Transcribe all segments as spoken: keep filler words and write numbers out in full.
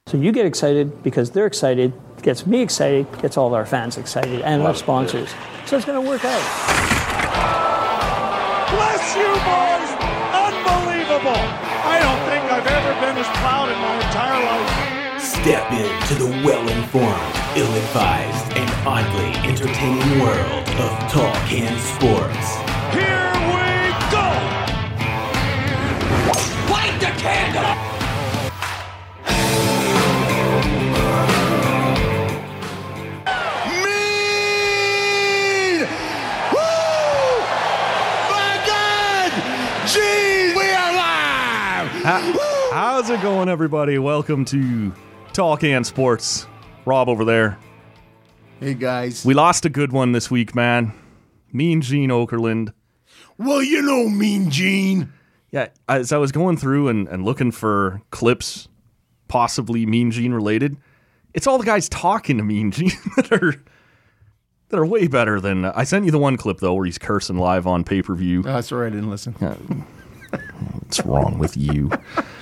So you get excited because they're excited, gets me excited, gets all of our fans excited, and our sponsors. So it's going to work out. Bless you, boys! Unbelievable! I don't think I've ever been as proud in my entire life. Step into the well-informed, ill-advised, and oddly entertaining world of Tall Can Sports. Here we go! Light the candle! Mean! Woo! My God! Gee, we are live! How, how's it going, everybody? Welcome to Tall Can Sports. Rob over there. Hey, guys. We lost a good one this week, man. Mean Gene Okerlund. Well, you know Mean Gene. Yeah, as I was going through and, and looking for clips possibly Mean Gene related, it's all the guys talking to Mean Gene that are that are way better than... I sent you the one clip, though, where he's cursing live on pay-per-view. Oh, sorry, I didn't listen. What's wrong with you?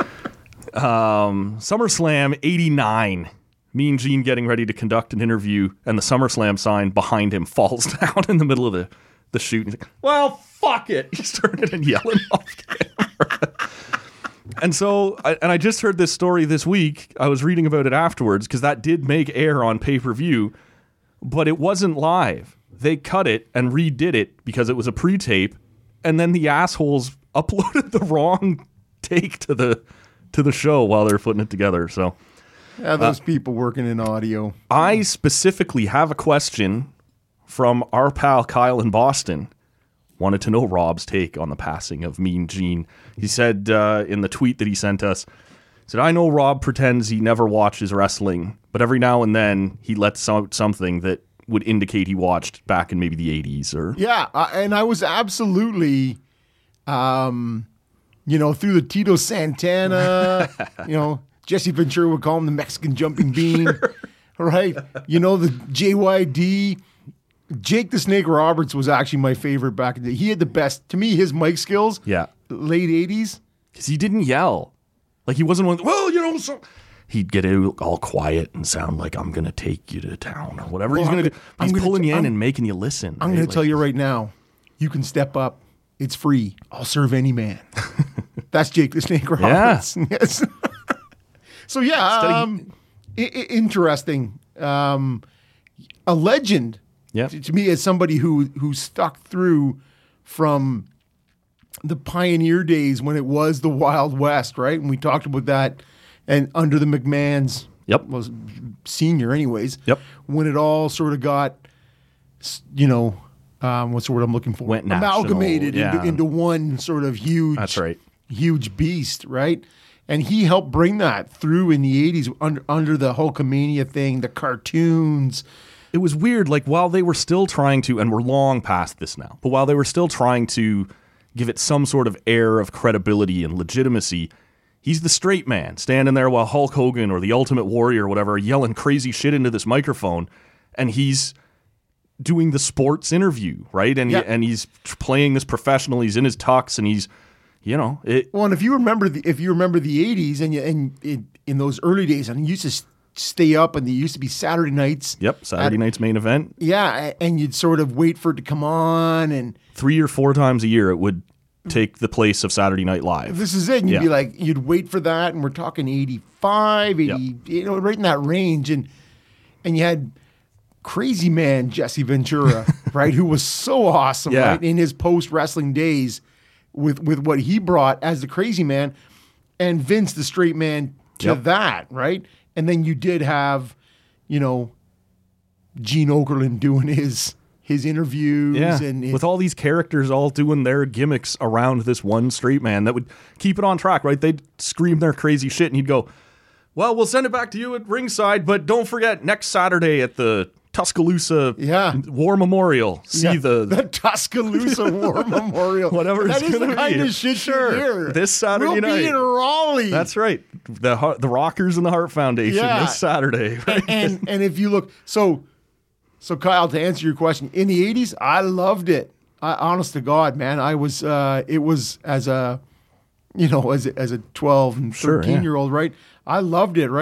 Um, SummerSlam eighty-nine. Mean Gene getting ready to conduct an interview, and the SummerSlam sign behind him falls down in the middle of the, the shoot. And he's like, well, fuck it. He's turning and yelling off camera. And so, I, and I just heard this story this week. I was reading about it afterwards, because that did make air on pay-per-view, but it wasn't live. They cut it and redid it because it was a pre-tape, and then the assholes uploaded the wrong take to the to the show while they're putting it together. So Yeah, those uh, people working in audio. I specifically have a question from our pal Kyle in Boston. Wanted to know Rob's take on the passing of Mean Gene. He said uh, in the tweet that he sent us, said, I know Rob pretends he never watches wrestling, but every now and then he lets out something that would indicate he watched back in maybe the eighties. Or Yeah, uh, and I was absolutely... Um, you know, through the Tito Santana, you know, Jesse Ventura would call him the Mexican jumping bean, sure. Right? You know, the J Y D. Jake the Snake Roberts was actually my favorite back in the day. He had the best, to me, his mic skills, yeah, late eighties. Because he didn't yell. Like, he wasn't one, well, you know, so... He'd get all quiet and sound like, I'm going to take you to town or whatever well, he's going to do. He's gonna pulling t- you in I'm, and making you listen. I'm right? going to like, tell you right now, you can step up. It's free. I'll serve any man. That's Jake the Snake Roberts. Yeah. Yes. So, yeah, um, I- I- interesting. Um, a legend, yep. to, to me, as somebody who who stuck through from the pioneer days when it was the Wild West, right? And we talked about that, and under the McMahons, yep, was senior anyways, yep, when it all sort of got, you know, Um, what's the word I'm looking for? Went amalgamated national, yeah. into, into one sort of huge, that's right, huge beast, right? And he helped bring that through in the eighties under, under the Hulkamania thing, the cartoons. It was weird. Like, while they were still trying to, and we're long past this now, but while they were still trying to give it some sort of air of credibility and legitimacy, he's the straight man standing there while Hulk Hogan or the Ultimate Warrior or whatever are yelling crazy shit into this microphone, and he's doing the sports interview, right? And yep. he, and he's playing this professional. He's in his tux, and he's, you know, it. Well, and if you remember the if you remember the eighties, and you, and it, in those early days, and you used to stay up, and there used to be Saturday nights. Yep, Saturday at, night's main event. Yeah, and you'd sort of wait for it to come on, and three or four times a year it would take the place of Saturday Night Live. This is it. And you'd yeah. be like, you'd wait for that, and we're talking eighty-five, eighty, yep. you know, right in that range, and and you had Crazy Man Jesse Ventura, right, who was so awesome, yeah. right, in his post-wrestling days with, with what he brought as the Crazy Man, and Vince the straight man to yep. that, right? And then you did have, you know, Gene Okerlund doing his his interviews. Yeah, and his, with all these characters all doing their gimmicks around this one straight man that would keep it on track, right? They'd scream their crazy shit, and he'd go, well, we'll send it back to you at ringside, but don't forget, next Saturday at the Tuscaloosa yeah. War Memorial. See yeah, the... The Tuscaloosa War Memorial. Whatever that it's is going the to kind be. of shit sure. you hear. This Saturday we'll night. We'll be in Raleigh. That's right. The the Rockers and the Hart Foundation yeah. this Saturday. Right? And, and and if you look... So, so Kyle, to answer your question, in the eighties, I loved it. I, honest to God, man. I was... Uh, it was as a... You know, as a, as a twelve and sure, thirteen yeah. year old, right? I loved it, right?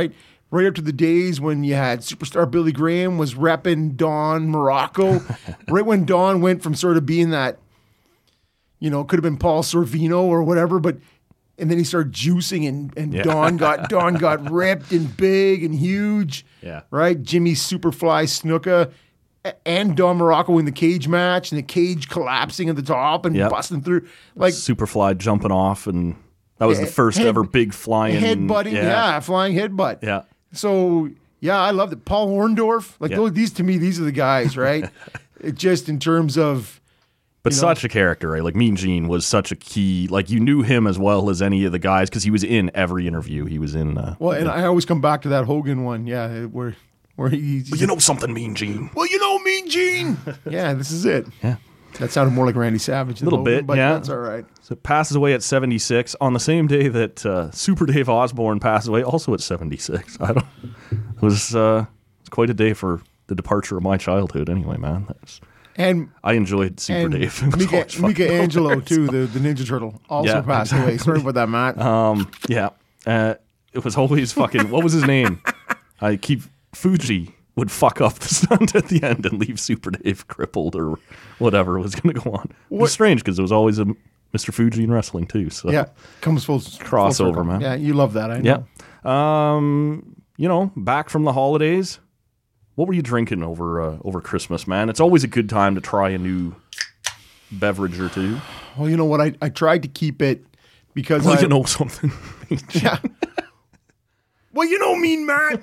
right up to the days when you had superstar Billy Graham was repping Don Morocco. Right when Don went from sort of being that, you know, could have been Paul Sorvino or whatever, but and then he started juicing and, and Yeah. Don got Don got ripped and big and huge. Yeah. Right? Jimmy Superfly Snuka a- and Don Morocco in the cage match and the cage collapsing at the top and Yep. busting through. Like Superfly jumping off, and that was the first head- ever big flying headbutting, yeah. Yeah, flying headbutt. yeah. So yeah, I loved it. Paul Orndorff, like Yeah. those, these to me, these are the guys, right? It just in terms of, But you know. such a character, right? Like Mean Gene was such a key. Like you knew him as well as any of the guys because he was in every interview. He was in. Uh, well, and I always come back to that Hogan one, yeah, where where he, he's you know something, Mean Gene. well, you know, Mean Gene. Yeah, this is it. Yeah. That sounded more like Randy Savage. A little Hogan, bit, but yeah. that's all right. So passes away at seventy-six on the same day that uh, Super Dave Osborne passed away, also at seventy-six. I don't. It was uh, it's quite a day for the departure of my childhood. Anyway, man, That's, And I enjoyed Super and Dave. It was Mika, always fun. Mika Angelo too, the, the Ninja Turtle, also Yeah, passed away. exactly. Sorry about that, Matt. Um, yeah, uh, it was always fucking. What was his name? I keep Fuji would fuck up the stunt at the end and leave Super Dave crippled or whatever was going to go on. It What- was strange because there was always a Mister Fuji in wrestling too. So Yeah, comes full full Crossover, circle. man. Yeah, you love that, I know. yeah. Um, you know, back from the holidays. What were you drinking over uh, over Christmas, man? It's always a good time to try a new beverage or two. Well, you know what? I, I tried to keep it because Well, I, you know something. Yeah. Well, you know, Mean Matt.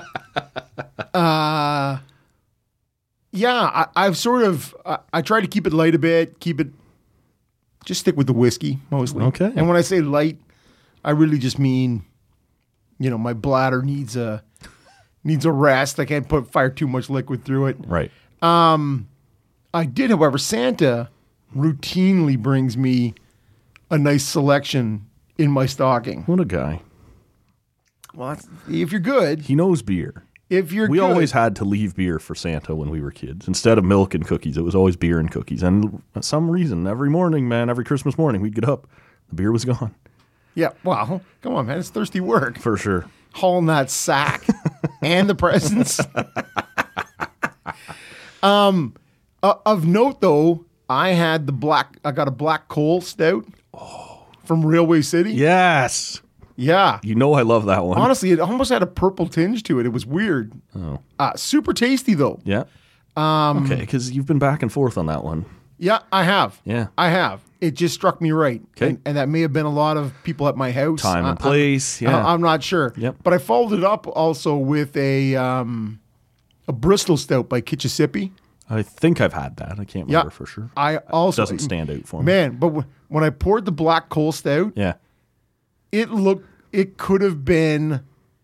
uh, yeah, I, I've sort of I, I try to keep it light a bit, keep it just stick with the whiskey mostly. Okay. And when I say light, I really just mean, you know, my bladder needs a needs a rest. I can't put fire too much liquid through it. Right. I did, however, Santa routinely brings me a nice selection in my stocking. What a guy. Well, that's, if you're good, He knows beer. if you're We good, always had to leave beer for Santa when we were kids. Instead of milk and cookies, it was always beer and cookies. And for some reason, every morning, man, every Christmas morning, we'd get up, the beer was gone. yeah. Well, come on, man, it's thirsty work For sure. hauling that sack and the presents. um, uh, of note though, I had the black. I got a black coal stout from Railway City. Yes. Yeah. You know I love that one. Honestly, it almost had a purple tinge to it. It was weird. Oh. Uh, super tasty though. Yeah. Um, okay, because you've been back and forth on that one. Yeah, I have. Yeah. I have. It just struck me right. 'Kay. And, and that may have been a lot of people at my house. Time I- and place. I, Yeah. I'm not sure. Yep. But I followed it up also with a um, a Bristol Stout by Kitchissippi. I think I've had that. I can't Yeah. remember for sure. I also Doesn't stand out for me. Man, but w- when I poured the black coal stout, Yeah. it looked it could have been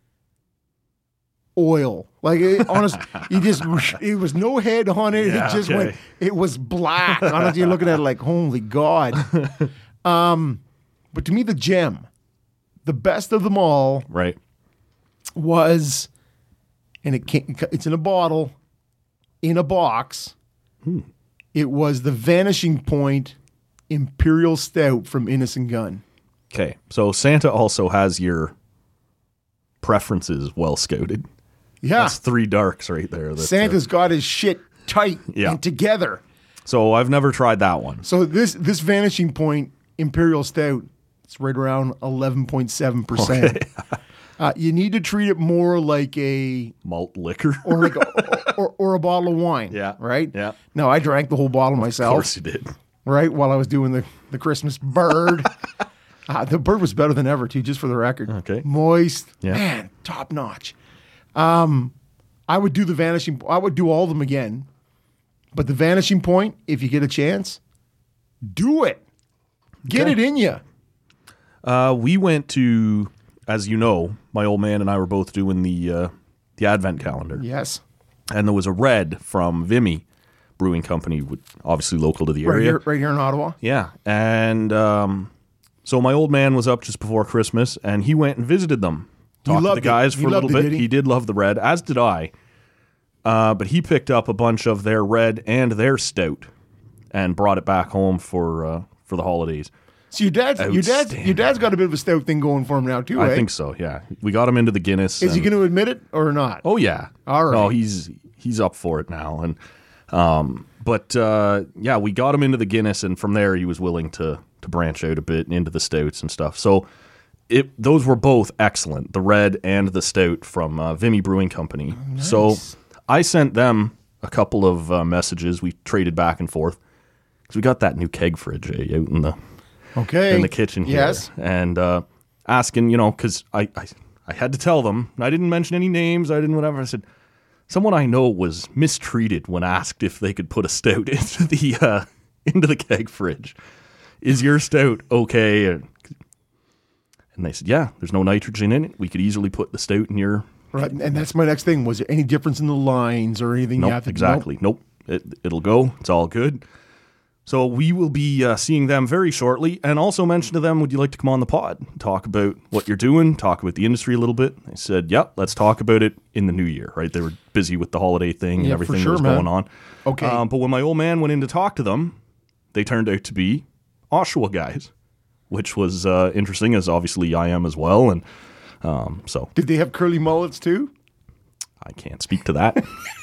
oil. Like it, honest, you just it was no head on it. Yeah, it just okay. went. It was black. Honestly, you're looking at it like, holy God. Um, but to me, the gem, the best of them all, Right. was, and it can't, it's in a bottle, in a box. Hmm. It was the Vanishing Point Imperial Stout from Innocent Gun. Okay. So Santa also has your preferences well scouted. Yeah, That's three darks right there. that, uh, Santa's got his shit tight Yeah. and together. so I've never tried that one. So this this Vanishing Point Imperial Stout, it's right around eleven point seven percent. Uh, you need to treat it more like a Malt liquor. or like a, or, or a bottle of wine. Yeah. Right. Yeah. No, I drank the whole bottle Of myself. course you did. Right while I was doing the the Christmas bird. uh, the bird was better than ever too. Just for the record. Okay. Moist. Yeah. Man, top notch. Um, I would do the Vanishing. I would do all of them again. But the Vanishing Point, if you get a chance, do it. Get Okay. it in you. Uh, we went to, as you know, my old man and I were both doing the uh, the Advent calendar. Yes. And there was a red from Vimy Brewing Company, with- obviously local to the Right area. here, right here in Ottawa. Yeah. And um, so my old man was up just before Christmas, and he went and visited them. He Talked to loved the it. guys He for a little loved it, bit. did he? He did love the red, as did I. Uh, but he picked up a bunch of their red and their stout and brought it back home for uh, for the holidays. So your dad's your dad's your dad's got a bit of a stout thing going for him now too. I eh? think so. Yeah, we got him into the Guinness. Is he and- going to admit it or not? Oh yeah. All right. No, he's he's up for it now, and um, but uh, yeah, we got him into the Guinness, and from there he was willing to to branch out a bit into the stouts and stuff. So it those were both excellent, the red and the stout from uh, Vimy Brewing Company. Oh, nice. So I sent them a couple of uh, messages. We traded back and forth because we got that new keg fridge eh, out in the Okay. in the kitchen here, Yes. and uh, asking, you know, because I, I I had to tell them. I didn't mention any names. I didn't whatever. I said someone I know was mistreated when asked if they could put a stout into the uh, into the keg fridge. Is your stout okay? And they said, yeah. There's no nitrogen in it. We could easily put the stout in your. Right, and that's my next thing. Was there any difference in the lines or anything? you Nope, have to, exactly. Nope. It, it'll go. It's all good. So we will be uh, seeing them very shortly, and also mention to them, would you like to come on the pod, talk about what you're doing, talk about the industry a little bit? They said, yep, let's talk about it in the new year, right? They were busy with the holiday thing and Yeah, for everything sure, that was man. going on. Okay. Um, but when my old man went in to talk to them, they turned out to be Oshawa guys, which was uh, interesting, as obviously I am as well. And um, so Did they have curly mullets too? I can't speak to that.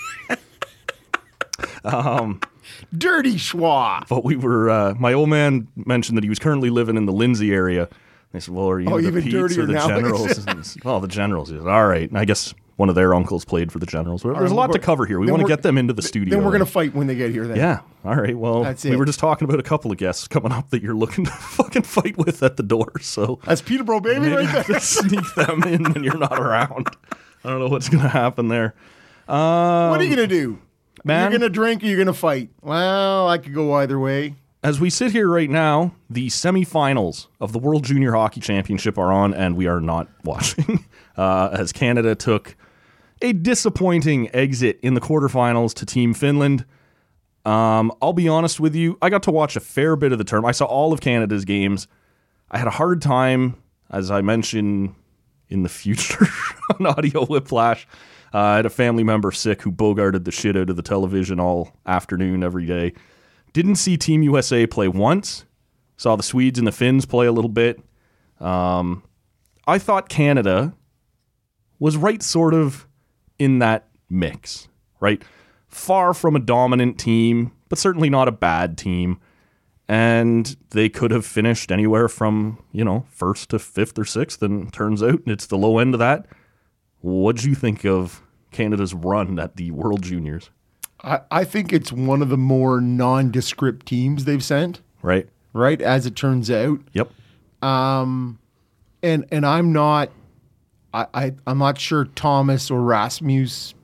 Dirty schwa. But we were, uh, my old man mentioned that he was currently living in the Lindsay area. They said, well, are you Oh, into the even Petes dirtier or the now. Generals? And he said, well, the Generals. He said, all right. And I guess one of their uncles played for the Generals. There's right, a lot well, to cover here. We then want to we're- get them into the studio. Then we're going to fight when they get here then. Yeah. All right. Well, That's we it. were just talking about a couple of guests coming up that you're looking to fucking fight with at the door. So That's Peterborough, baby, maybe right there. just sneak them in when you're not around. I don't know what's going to happen there. Um, What are you going to do? man. You're going to drink or you're going to fight? Well, I could go either way. As we sit here right now, the semifinals of the World Junior Hockey Championship are on, and we are not watching, uh, as Canada took a disappointing exit in the quarterfinals to Team Finland. Um, I'll be honest with you, I got to watch a fair bit of the tournament. I saw all of Canada's games. I had a hard time, as I mentioned in the future on Audio Whiplash. Uh, I had a family member sick who bogarted the shit out of the television all afternoon, every day. Didn't see Team U S A play once. Saw the Swedes and the Finns play a little bit. Um, I thought Canada was right sort of in that mix, right? Far from a dominant team, but certainly not a bad team. And they could have finished anywhere from, you know, first to fifth or sixth, and turns out it's the low end of that. What'd you think of Canada's run at the World Juniors? I, I think it's one of the more nondescript teams they've sent, Right? right? As it turns out. Yep. And and I'm not I, I I'm not sure Thomas or Rasmus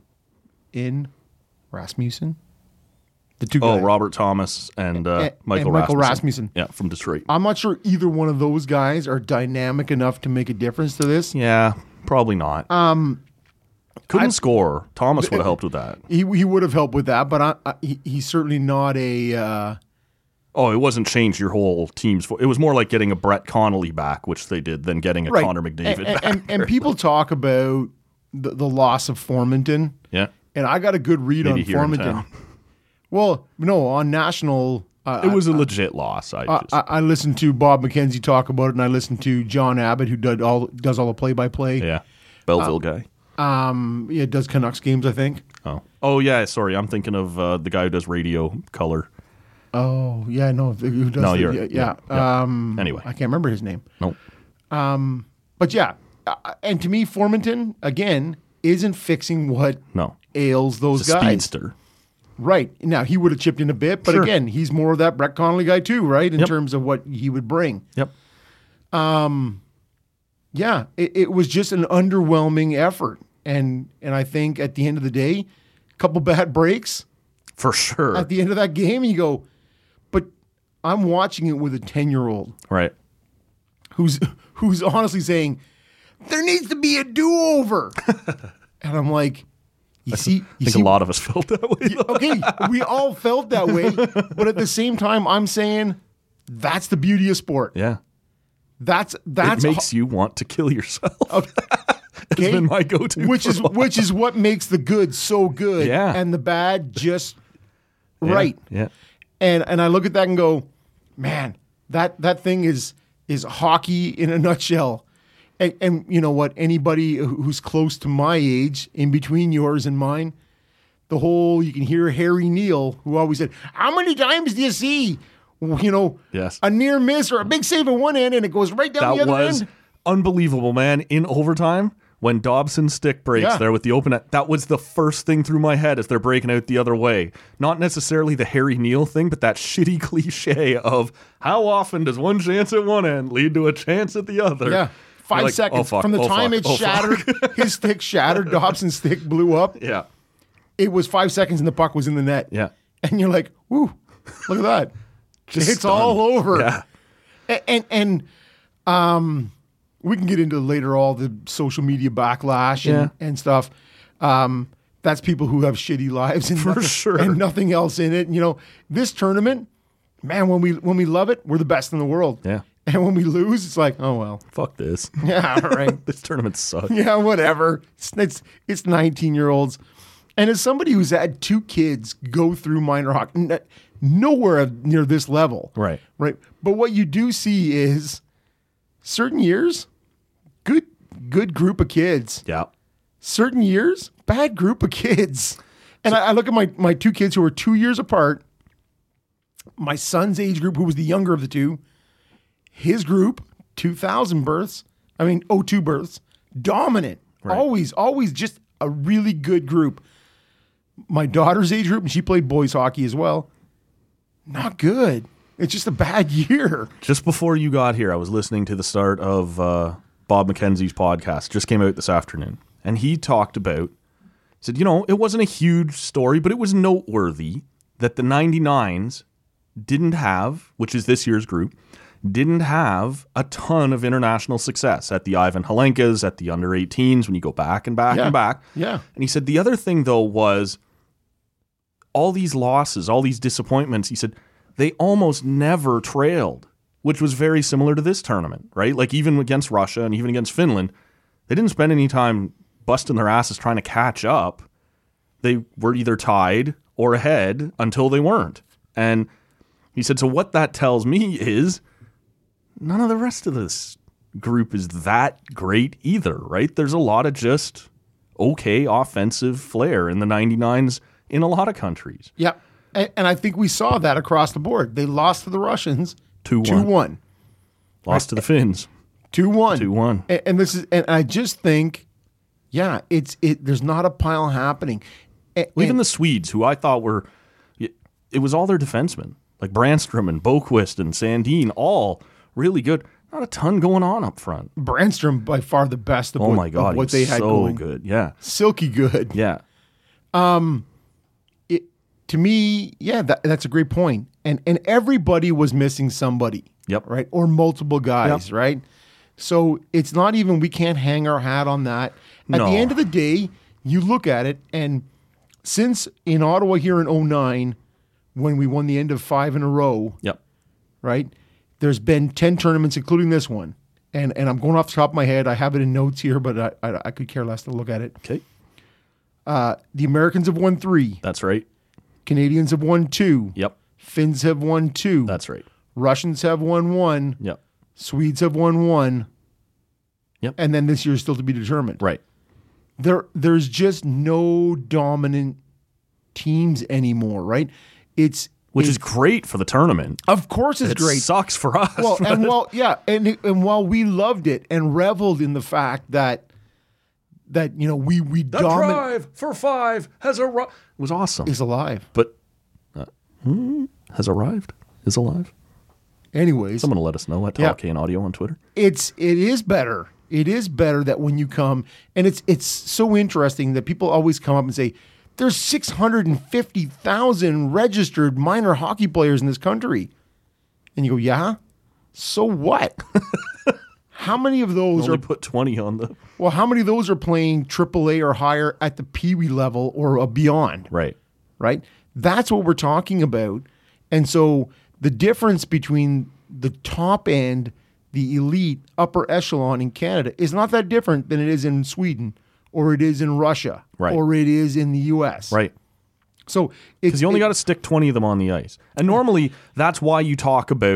in Rasmussen. The two Oh, guys. Robert Thomas and uh, And- Michael, and Michael Rasmussen. Rasmussen. Yeah, from Detroit. I'm not sure either one of those guys are dynamic enough to make a difference to this. Yeah, probably not. Um, Couldn't score. Thomas would have helped with that. He he would have helped with that, but I, I, he, he's certainly not a. Uh, Oh, it wasn't changed your whole team's. Fo- it was more like getting a Brett Connolly back, which they did, than getting a right. Connor McDavid and, back. and, and people talk about the, the loss of Formanton, yeah, and I got a good read Maybe on here in Formanton. town. Well, no, on national. Uh, it was a legit loss. I I, just I, I listened to Bob McKenzie talk about it, and I listened to John Abbott, who does all does all the play by play. yeah, Belleville guy. Um, yeah, does Canucks games, I think. Oh, oh yeah. Sorry, I'm thinking of uh, the guy who does radio color. Oh yeah, no, who does? No, the- you're- yeah, yeah, yeah. yeah. Um, Anyway. I can't remember his name. No, But yeah, uh, and to me, Formanton again isn't fixing what no, ails those it's a guys. speedster. Right now, he would have chipped in a bit, but Sure. again, he's more of that Brett Connolly guy too, right? In Yep. terms of what he would bring. Yep. Yeah, it, it was just an underwhelming effort, and and I think at the end of the day, a couple bad breaks For sure. at the end of that game, and you go, but I'm watching it with a ten year old right. who's who's honestly saying there needs to be a do over, and I'm like, you see, you I think see, a lot of us felt that way. though. okay, we all felt that way, but at the same time, I'm saying that's the beauty of sport. Yeah. That's that's it makes you want to kill yourself. It's okay, been my go-to. which for is a while. which is what makes the good so good, Yeah. and the bad just Yeah, right. Yeah. And and I look at that and go, man, That that thing is is hockey in a nutshell. And, and you know what? Anybody who's close to my age, in between yours and mine, the whole, you can hear Harry Neal, who always said, how many times do you see, you know, yes. a near miss or a big save at one end and it goes right down that the other was end? Unbelievable, man. In overtime, when Dobson's stick breaks Yeah. there with the open, that was the first thing through my head as they're breaking out the other way. Not necessarily the Harry Neal thing, but that shitty cliche of how often does one chance at one end lead to a chance at the other? Yeah. Five like, seconds oh, fuck, from the oh, time fuck, it oh, shattered, his stick shattered, Dobson's stick blew up. Yeah. It was five seconds and the puck was in the net. Yeah. And you're like, whoo, look at that. Just it's stunned. all over. Yeah. And, and, and um, we can get into later all the social media backlash and, Yeah. and stuff. Um, that's people who have shitty lives and For nothing, sure. and nothing else in it. And, you know, this tournament, man, when we when we love it, we're the best in the world. Yeah. And when we lose, it's like, oh well. Fuck this. Yeah, right. This tournament sucks. Yeah, whatever. It's it's, it's nineteen year olds, and as somebody who's had two kids go through minor hockey, n- nowhere near this level, Right. Right. But what you do see is certain years, good good group of kids. Yeah. Certain years, bad group of kids. And I, I look at my my two kids who are two years apart. My son's age group, who was the younger of the two, his group, two thousand births. I mean, oh two births, dominant. Right. Always, always just a really good group. My daughter's age group, and she played boys hockey as well. Not good. It's just a bad year. Just before you got here, I was listening to the start of uh, Bob McKenzie's podcast. Just came out this afternoon. And he talked about, he said, you know, it wasn't a huge story, but it was noteworthy that the ninety-nines didn't have, which is this year's group, didn't have a ton of international success at the Ivan Helenkas, at the under eighteens, when you go back and back Yeah. and back. Yeah. And he said the other thing, though, was all these losses, all these disappointments, he said, they almost never trailed, which was very similar to this tournament, right? Like even against Russia and even against Finland, they didn't spend any time busting their asses trying to catch up. They were either tied or ahead until they weren't. And he said, so what that tells me is none of the rest of this group is that great either, right? There's a lot of just okay offensive flair in the ninety-nines in a lot of countries. Yeah. And, and I think we saw that across the board. They lost to the Russians two one. two one. Lost to the Finns. two one. two one. And, and this is, and I just think, yeah, it's, it, there's not a pile happening. And, Well, even and- the Swedes, who I thought were, it was all their defensemen, like Brandstrom and Boquist and Sandin, all really good. Not a ton going on up front. Brandstrom by far the best of Oh what, my God, of what he's they had so going. good. Yeah, Silky good. yeah. It, to me, yeah, that, that's a great point. And and everybody was missing somebody. Yep. Right? Or multiple guys, Yep. right? So it's not even, we can't hang our hat on that. At No. the end of the day, you look at it, and since in Ottawa here in oh nine, when we won the end of five in a row, Yep. right? There's been ten tournaments, including this one. And and I'm going off the top of my head. I have it in notes here, but I, I, I could care less to look at it. Okay, Uh, the Americans have won three. that's right. Canadians have won two. Yep, Finns have won two. that's right. Russians have won one. Yep, Swedes have won one. Yep. And then this year's still to be determined. right. There, there's just no dominant teams anymore, right? It's Which it's, is great for the tournament. of course it's It great. sucks for us. Well, but and it- while yeah, and and while we loved it and reveled in the fact that that you know we we the dominate drive for five has arrived. It was awesome, is alive. but uh, hmm, has arrived. Is alive. Anyways, Someone will let us know at Yeah. Talk Can Audio on Twitter. it's it is better. It is better that when you come, and it's it's so interesting that people always come up and say, "There's six hundred fifty thousand registered minor hockey players in this country," and you go, "Yeah, so what? How many of those Only are put twenty on the well? How many of those are playing triple A or higher at the Pee Wee level or uh, beyond?" right. Right? That's what we're talking about. And so the difference between the top end, the elite upper echelon in Canada is not that different than it is in Sweden or it is in Russia Right. or it is in the U S. Right. So it's Because you only it- got to stick twenty of them on the ice. And normally that's why you talk about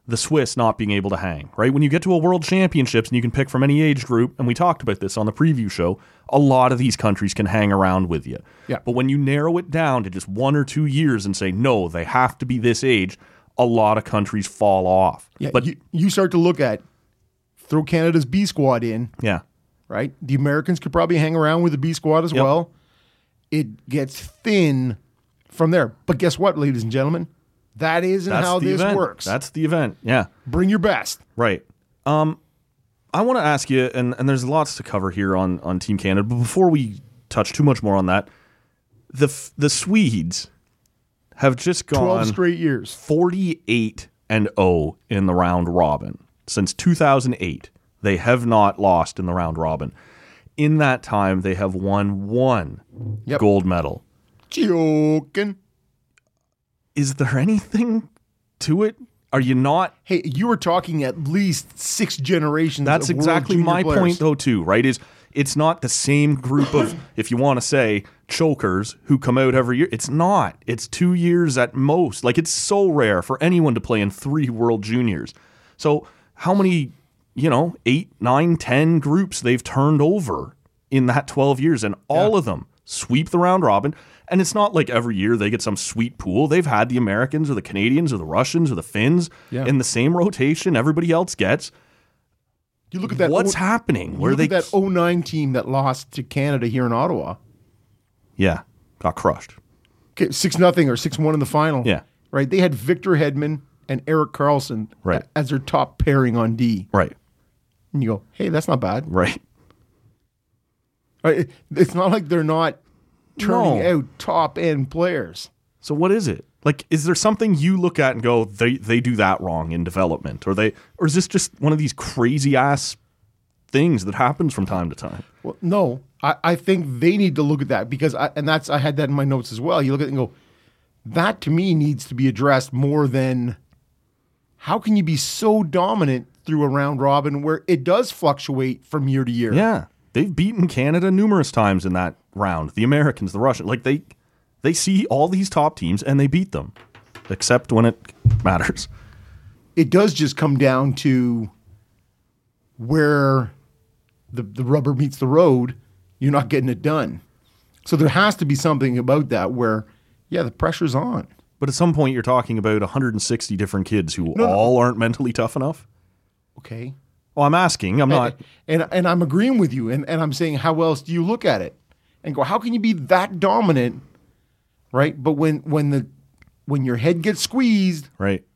the Swiss not being able to hang, right? When you get to a world championships and you can pick from any age group, and we talked about this on the preview show, a lot of these countries can hang around with you. Yeah. But when you narrow it down to just one or two years and say, no, they have to be this age, a lot of countries fall off. Yeah, but you, you start to look at, throw Canada's B squad in, yeah, right? The Americans could probably hang around with the B squad as Yep. well. It gets thin from there. But guess what, ladies and gentlemen? That isn't that's how the this event. works. That's the event. Yeah. Bring your best. Right. Um, I want to ask you, and, and there's lots to cover here on, on Team Canada, but before we touch too much more on that, the the Swedes have just gone twelve straight years. forty-eight and oh in the round robin. Since two thousand eight, they have not lost in the round robin. In that time, they have won one Yep. gold medal. Joking. Is there anything to it? Are you not? Hey, you were talking at least six generations. That's of world exactly junior my players. point, though, too, right? Is it's not the same group of, if you want to say, chokers who come out every year. It's not. It's two years at most. Like, it's so rare for anyone to play in three World Juniors. So how many, you know, eight, nine, ten groups they've turned over in that twelve years, and all Yeah. of them sweep the round robin. And it's not like every year they get some sweet pool. They've had the Americans or the Canadians or the Russians or the Finns Yeah. in the same rotation everybody else gets. You look at that. What's oh, happening? You Where look they at that oh nine team that lost to Canada here in Ottawa. Yeah, got crushed. Okay, six nothing or six one in the final. Yeah. Right. They had Victor Hedman and Eric Carlson Right. as their top pairing on D. Right, And you go, hey, that's not bad. right. Right? It- It's not like they're not turning No. out top end players. So what is it? Like, is there something you look at and go, they they do that wrong in development, or they, or is this just one of these crazy ass things that happens from time to time? Well, no, I, I think they need to look at that because, I, and that's I had that in my notes as well. You look at it and go, that to me needs to be addressed more than how can you be so dominant through a round robin where it does fluctuate from year to year. Yeah, they've beaten Canada numerous times in that round. The Americans, the Russians, like they they see all these top teams and they beat them, except when it matters. It does just come down to where the the rubber meets the road. You're not getting it done. So there has to be something about that where, yeah, the pressure's on. But at some point, you're talking about one hundred sixty different kids who no. all aren't mentally tough enough. Okay. Well, I'm asking. I'm not. And and I'm agreeing with you. And, and I'm saying, how else do you look at it? And go, how can you be that dominant, right? But when when the when your head gets squeezed, Right.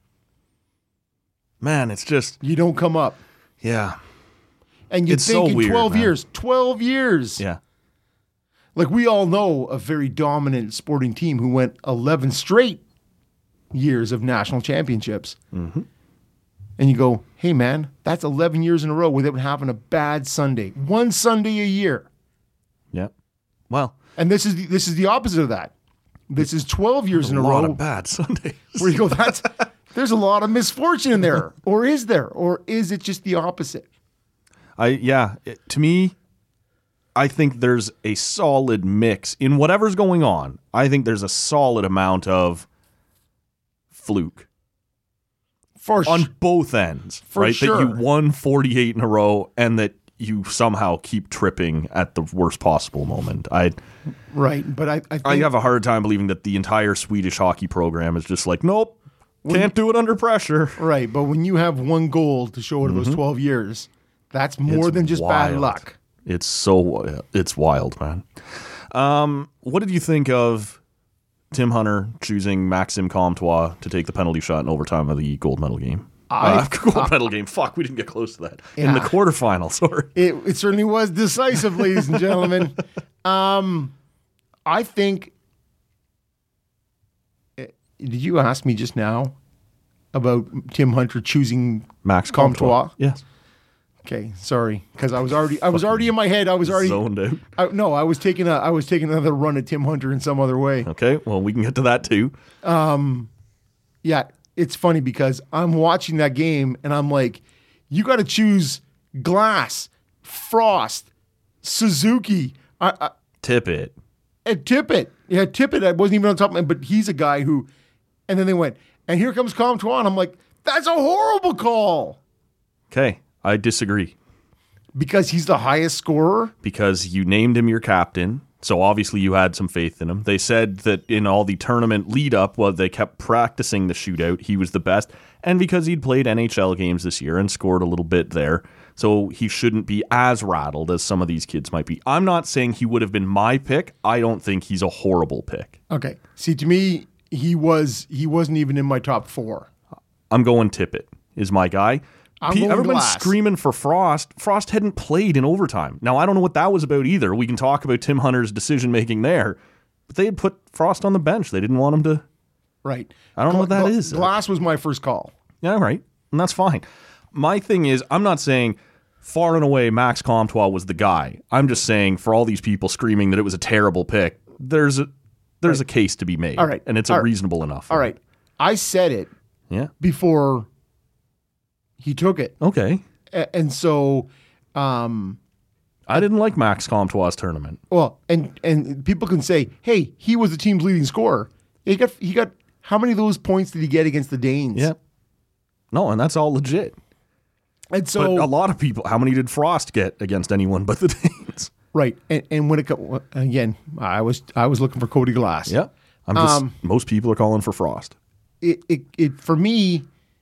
Man, it's just, you don't come up. yeah. And you It's think so in weird, twelve man. years, twelve years. Yeah. Like we all know a very dominant sporting team who went eleven straight years of national championships. Mm-hmm. And you go, hey, man, that's eleven years in a row without having a bad Sunday. One Sunday a year. Yeah. Well, And this is the, this is the opposite of that. This is twelve years in a a lot row of bad Sundays. where you go, that's there's a lot of misfortune in there. Or is there? Or is it just the opposite? I yeah. It, to me, I think there's a solid mix in whatever's going on. I think there's a solid amount of fluke For on sh- both ends, For right? That you sure. won forty-eight in a row and that you somehow keep tripping at the worst possible moment. I right. But I, I think I have a hard time believing that the entire Swedish hockey program is just like, nope, can't do it under pressure. right. But when you have one goal to show it those twelve years, that's more Mm-hmm. It's than just bad wild. luck. It's so it's wild, man. Um, what did you think of Tim Hunter choosing Maxime Comtois to take the penalty shot in overtime of the gold medal game? I- uh, gold medal game. Fuck, we didn't get close to that in the Yeah. quarterfinal. Sorry. It, it certainly was decisive, ladies and gentlemen. Um, I think. eh, Did you ask me just now about Tim Hunter choosing Max Comtois? Comtois. Yes. Okay, sorry, because I was already I was already in my head. I was already Zoned out. I, no, I was taking a I was taking another run at Tim Hunter in some other way. Okay, well, we can get to that too. Yeah, it's funny because I'm watching that game and I'm like, you got to choose Glass, Frost, Suzuki, I, I, Tip it. and Tippett. Yeah, Tippett. I wasn't even on top of him, but he's a guy who. And then they went, and here comes Comtois, and I'm like, That's a horrible call. Okay, I disagree. Because he's the highest scorer? Because you named him your captain, so obviously you had some faith in him. They said that in all the tournament lead-up, while they kept practicing the shootout, he was the best. And because he'd played N H L games this year and scored a little bit there, so he shouldn't be as rattled as some of these kids might be. I'm not saying he would have been my pick. I don't think he's a horrible pick. Okay. See, to me, he was he wasn't even in my top four. I'm going Tippett is my guy. I'm P- going Everyone's Glass. screaming for Frost. Frost hadn't played in overtime. Now, I don't know what that was about either. We can talk about Tim Hunter's decision-making there. But they had put Frost on the bench. They didn't want him to... Right. I don't know what that Gla- is. Glass was my first call. Yeah, right. And that's fine. My thing is, I'm not saying far and away Max Comtois was the guy. I'm just saying for all these people screaming that it was a terrible pick, there's a there's Right. a case to be made. All right. And it's All a right. reasonable enough. All right. I said it Yeah. before he took it. Okay. A- And so, um, I didn't like Max Comtois' tournament. well, and and people can say, hey, he was the team's leading scorer. He got he got how many of those points did he get against the Danes? Yeah. No, and that's all legit. And But so a lot of people, how many did Frost get against anyone but the Danes? right. And and when it co- again, I was I was looking for Cody Glass. Yeah. I'm just, Um, most people are calling for Frost. It it it for me,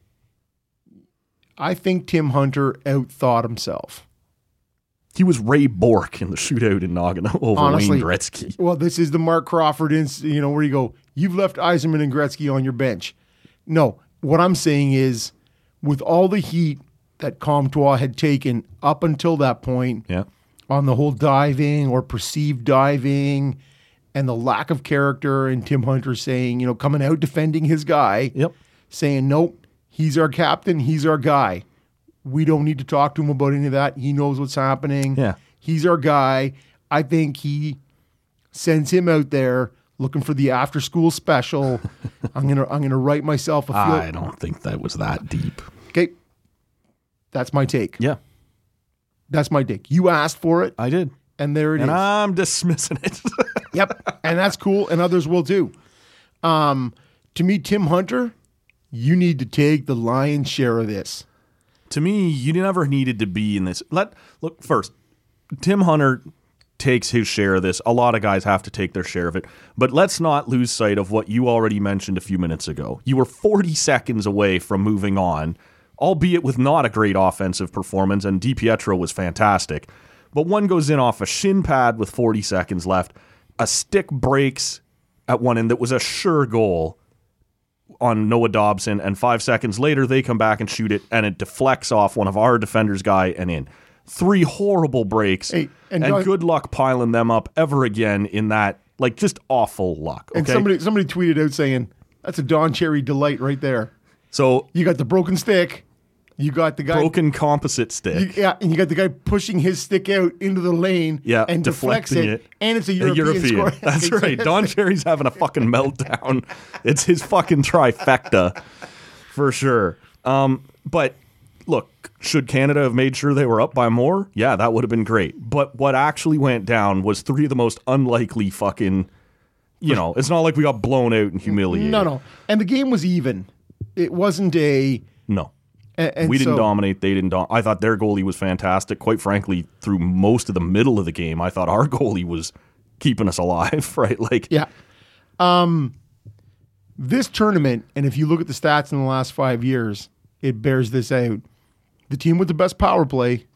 I think Tim Hunter outthought himself. He was Ray Bork in the shootout in Nagano over Honestly, Wayne Gretzky. Well, this is the Mark Crawford, ins- you know, where you go, you've left Yzerman and Gretzky on your bench. No, what I'm saying is, with all the heat that Comtois had taken up until that point Yeah. on the whole diving or perceived diving and the lack of character, and Tim Hunter saying, you know, coming out defending his guy, Yep. saying, nope, he's our captain, he's our guy. We don't need to talk to him about any of that. He knows what's happening. Yeah. He's our guy. I think he sends him out there looking for the after school special. I'm gonna I'm gonna write myself a field. I don't think that was that deep. Okay. That's my take. Yeah, That's my take. You asked for it, I did. and there it is. And I'm dismissing it. Yep. And that's cool, and others will too. Um, to me, Tim Hunter, you need to take the lion's share of this. To me, you never needed to be in this. Let look first. Tim Hunter takes his share of this. A lot of guys have to take their share of it. But let's not lose sight of what you already mentioned a few minutes ago. You were forty seconds away from moving on, albeit with not a great offensive performance, and DiPietro was fantastic. But one goes in off a shin pad with forty seconds left. A stick breaks at one end that was a sure goal on Noah Dobson, and five seconds later they come back and shoot it, and it deflects off one of our defenders' guy and in. Three horrible breaks, Hey, and and Don- good luck piling them up ever again in that, like, just awful luck. Okay, And somebody somebody tweeted out saying, that's a Don Cherry delight right there. so You got the broken stick. You got the guy broken composite stick. You, yeah, and you got the guy pushing his stick out into the lane, Yeah, and deflects deflecting it, it. and it's a A European, score. That's right. Don Cherry's having a fucking meltdown. It's his fucking trifecta for sure. Um, but look, should Canada have made sure they were up by more? Yeah, that would have been great. But what actually went down was three of the most unlikely fucking, you know, it's not like we got blown out and humiliated. No, no, and the game was even. It wasn't a. No. And, and we didn't so- dominate. They didn't. Do- I thought their goalie was fantastic. Quite frankly, through most of the middle of the game, I thought our goalie was keeping us alive. Right? Like, Yeah. Um, this tournament, and if you look at the stats in the last five years, it bears this out. The team with the best power play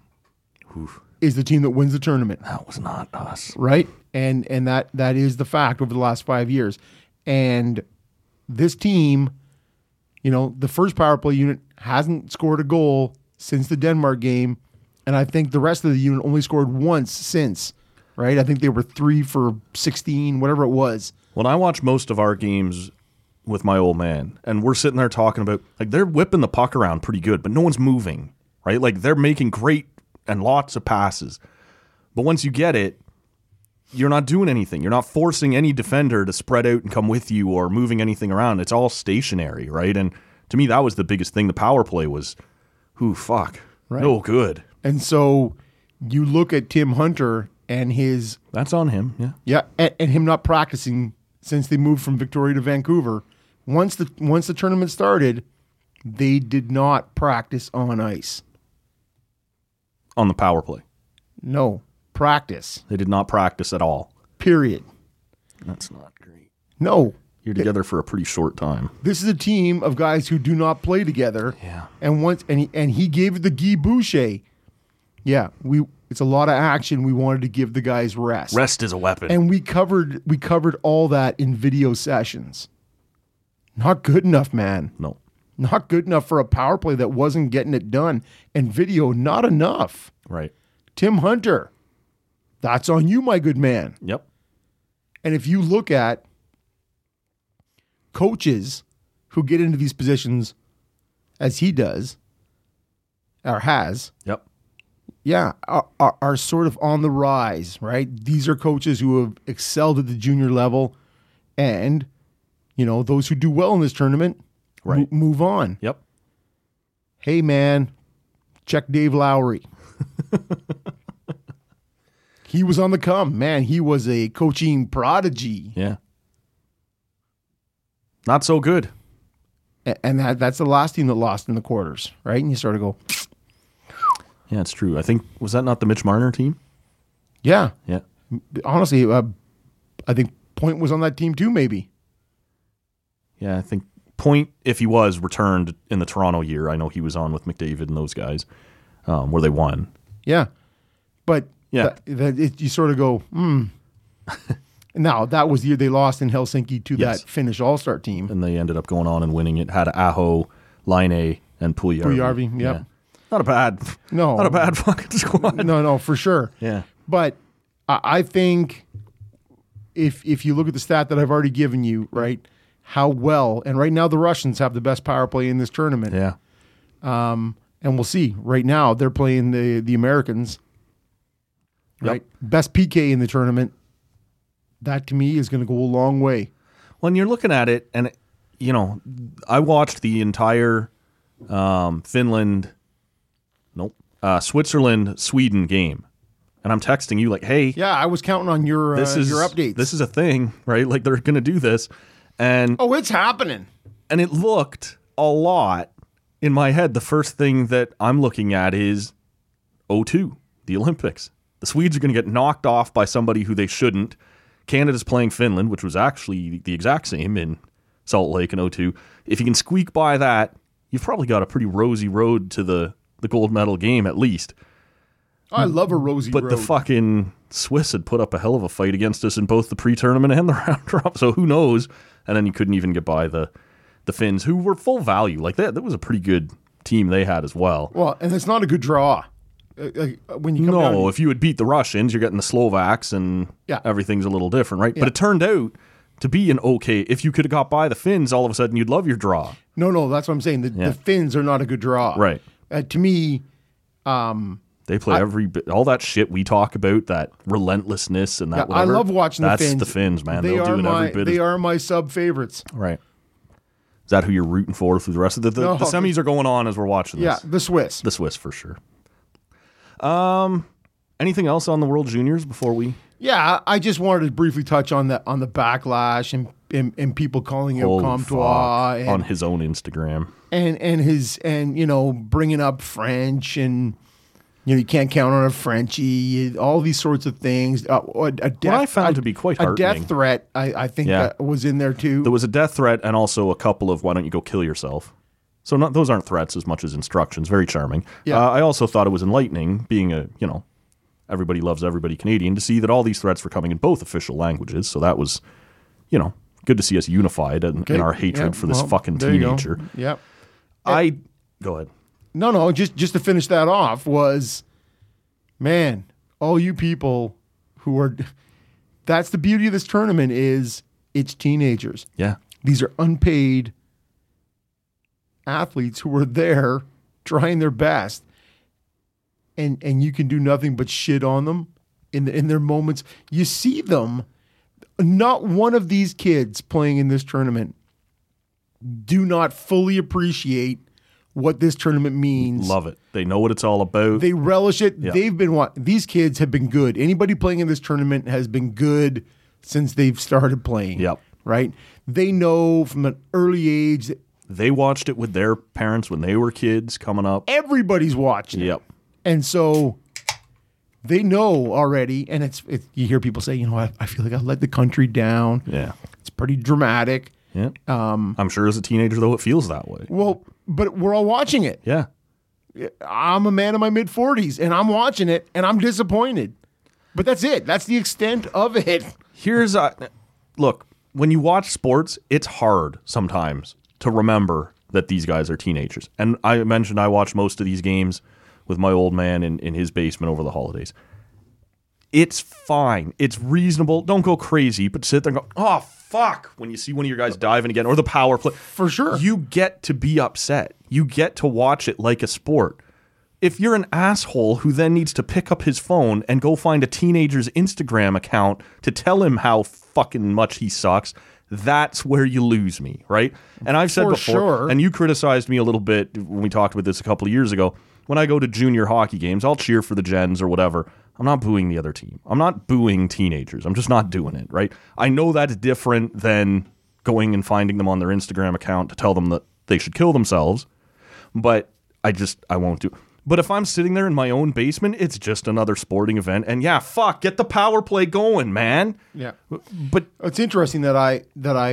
is the team that wins the tournament, that was not us. right? And and that that is the fact over the last five years. And this team, you know, the first power play unit hasn't scored a goal since the Denmark game, and I think the rest of the unit only scored once since, right? I think they were three for sixteen, whatever it was. When I watch most of our games with my old man, and we're sitting there talking about, like, they're whipping the puck around pretty good, but no one's moving, right? Like, they're making great and lots of passes. But once you get it, you're not doing anything. You're not forcing any defender to spread out and come with you or moving anything around. It's all stationary, right? And to me, that was the biggest thing. The power play was, whoo, fuck. Right. No good. And so you look at Tim Hunter and his, That's on him, yeah. yeah, and, and him not practicing since they moved from Victoria to Vancouver. Once the once the tournament started, They did not practice on ice. On the power play. No, practice. They did not practice at all. Period. That's not great. No. You're together for a pretty short time. This is a team of guys who do not play together. Yeah. And once and he, and he gave it to Guy Boucher. Yeah, we it's a lot of action. We wanted to give the guys rest. Rest is a weapon. And we covered we covered all that in video sessions. Not good enough, man. No. Not good enough for a power play that wasn't getting it done. And video, not enough. Right. Tim Hunter, that's on you, my good man. Yep. And if you look at coaches who get into these positions as he does, or has, Yep. yeah, are, are, are sort of on the rise, right? These are coaches who have excelled at the junior level, and, you know, those who do well in this tournament Right. mo- move on. Yep. Hey, man, check Dave Lowry. He was on the come. Man, he was a coaching prodigy. Yeah. Not so good. A- And that, that's the last team that lost in the quarters, right? And you sort of go, Yeah, it's true. I think, was that not the Mitch Marner team? yeah. Yeah. Honestly, uh, I think Point was on that team too, maybe. Yeah, I think Point, if he was, returned in the Toronto year. I know he was on with McDavid and those guys, um, where they won. Yeah. But Yeah. that, that it, you sort of go, hmm. Now, that was the year they lost in Helsinki to Yes. that Finnish All-Star team. And they ended up going on and winning it. Had Aho, Line and Puljujarvi. Puljujarvi, yep. Yeah. Not a bad, No. not a bad fucking squad. No, no, for sure. Yeah. But I, I think if if you look at the stat that I've already given you, right, how well, and right now the Russians have the best power play in this tournament. Yeah. And we'll see. Right now, they're playing the, the Americans, right? Best P K in the tournament. That, to me, is going to go a long way. When you're looking at it, and, you know, I watched the entire um, Finland, nope, uh, Switzerland-Sweden game. And I'm texting you like, hey, Yeah, I was counting on your this uh, is your updates. This is a thing, right? Like, they're going to do this. And oh, it's happening. and it looked a lot in my head. The first thing that I'm looking at is oh two, the Olympics. The Swedes are going to get knocked off by somebody who they shouldn't. Canada's playing Finland, which was actually the exact same in Salt Lake in oh two. If you can squeak by that, you've probably got a pretty rosy road to the, the gold medal game at least. I love a rosy But road. the fucking Swiss had put up a hell of a fight against us in both the pre-tournament and the round drop, so who knows? And then you couldn't even get by the the Finns, who were full value. Like that, that was a pretty good team they had as well. Well, and it's not a good draw. Uh, like, when you come No, down, if you had beat the Russians, you're getting the Slovaks, and Yeah. everything's a little different, right? Yeah. But it turned out to be an okay. If you could have got by the Finns, all of a sudden you'd love your draw. no, no, that's what I'm saying. The, Yeah. the Finns are not a good draw. Right. Uh, to me, They play every bit, all that shit we talk about, that relentlessness and that. yeah, I whatever. love watching That's the Finns. the Finns, man. They They'll are do it my, every bit. They as, are my sub favorites. right. Is that who you're rooting for through the rest of the the, No, the semis are going on as we're watching Yeah, this? the Swiss. The Swiss for sure. Um, anything else on the World Juniors before we? Yeah, I just wanted to briefly touch on the on the backlash and and, and people calling out Holy Comtois fuck, and, on his own Instagram. and and his and you know bringing up French and you know you can't count on a Frenchie, all these sorts of things. Uh, a death, I found a, to be quite a heartening. death threat. I, I think Yeah. that was in there too. There was a death threat and also a couple of why don't you go kill yourself. So not those aren't threats as much as instructions. Very charming. Yeah. Uh, I also thought it was enlightening, being a you know everybody loves everybody Canadian, to see that all these threats were coming in both official languages. So that was you know good to see us unified in, Okay, in our hatred yeah, for this well, fucking there you go. teenager. Yep. I go ahead. No, no, just just to finish that off was, man, all you people who are, that's the beauty of this tournament is it's teenagers. Yeah. These are unpaid athletes who are there trying their best, and and you can do nothing but shit on them in the, in their moments. You see them. Not one of these kids playing in this tournament do not fully appreciate what this tournament means. Love it. They know what it's all about. They relish it. Yeah. They've been what these kids have been good. Anybody playing in this tournament has been good since they've started playing. Yep. Right? They know from an early age that They watched it with their parents when they were kids coming up. Everybody's watching it. Yep. And so they know already, and it's, it's you hear people say, you know, I, I feel like I let the country down. Yeah. It's pretty dramatic. Yeah. Um, I'm sure as a teenager, though, it feels that way. Well, but we're all watching it. Yeah. I'm a man in my mid forties, and I'm watching it, and I'm disappointed. But that's it. That's the extent of it. Here's a look. When you watch sports, it's hard sometimes to remember that these guys are teenagers. And I mentioned I watched most of these games with my old man in, in his basement over the holidays. It's fine. It's reasonable. Don't go crazy, but sit there and go, oh, fuck, when you see one of your guys diving again or the power play. For sure. You get to be upset. You get to watch it like a sport. If you're an asshole who then needs to pick up his phone and go find a teenager's Instagram account to tell him how fucking much he sucks, that's where you lose me, right? And I've said For before, sure. and you criticized me a little bit when we talked about this a couple of years ago, when I go to junior hockey games, I'll cheer for the Gens or whatever. I'm not booing the other team. I'm not booing teenagers. I'm just not doing it, right? I know that's different than going and finding them on their Instagram account to tell them that they should kill themselves, but I just, I won't do. But if I'm sitting there in my own basement, it's just another sporting event. And yeah, fuck, get the power play going, man. Yeah. But It's interesting that I that I